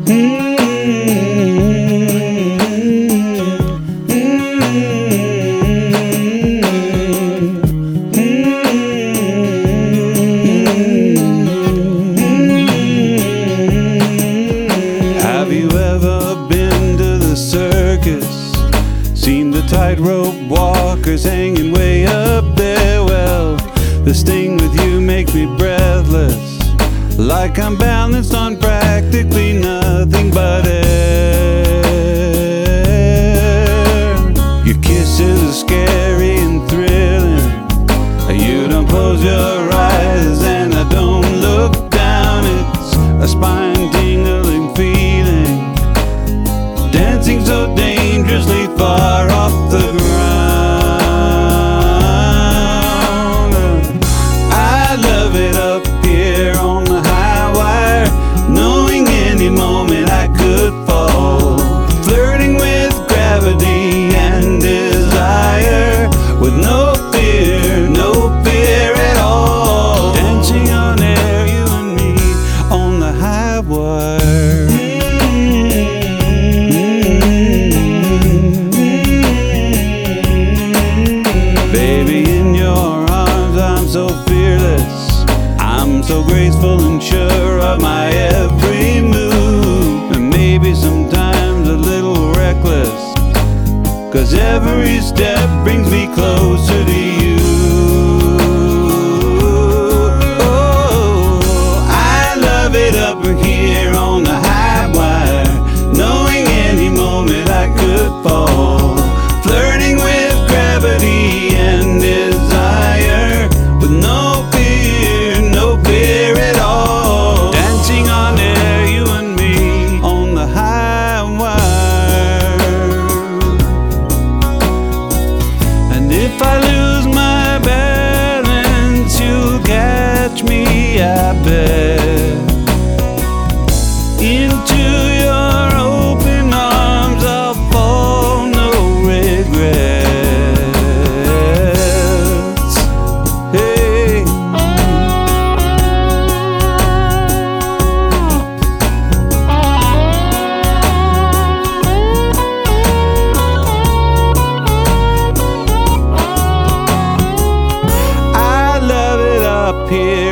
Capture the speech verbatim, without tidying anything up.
Have you ever been to the circus? Seen the tightrope walkers hanging way up there? Well, this thing with you makes me breathless, like I'm balanced on practically nothing but air. Your kisses are scary and thrilling. You don't close your eyes and I don't look down. It's a spine-tingling feeling, dancing so dangerously far off the ground. I love it up here on the high wire, knowing any moment I could fall, flirting with gravity and desire, with no fear, no fear at all. Dancing on air, you and me on the high wire. Baby, in your arms I'm so fearless, I'm so graceful and sure of my every move, and maybe sometimes a little reckless, 'cause every step brings me closer to you. Oh, I love it up here on the high wire, knowing any moment I could fall, flirting with gravity and desire, with no fear, no fear at all. Dancing on air, you and me on the high wire. And if I lose my balance, you'll catch me, I bet, into your open arms I'll fall, no regrets. Hey. I love it up here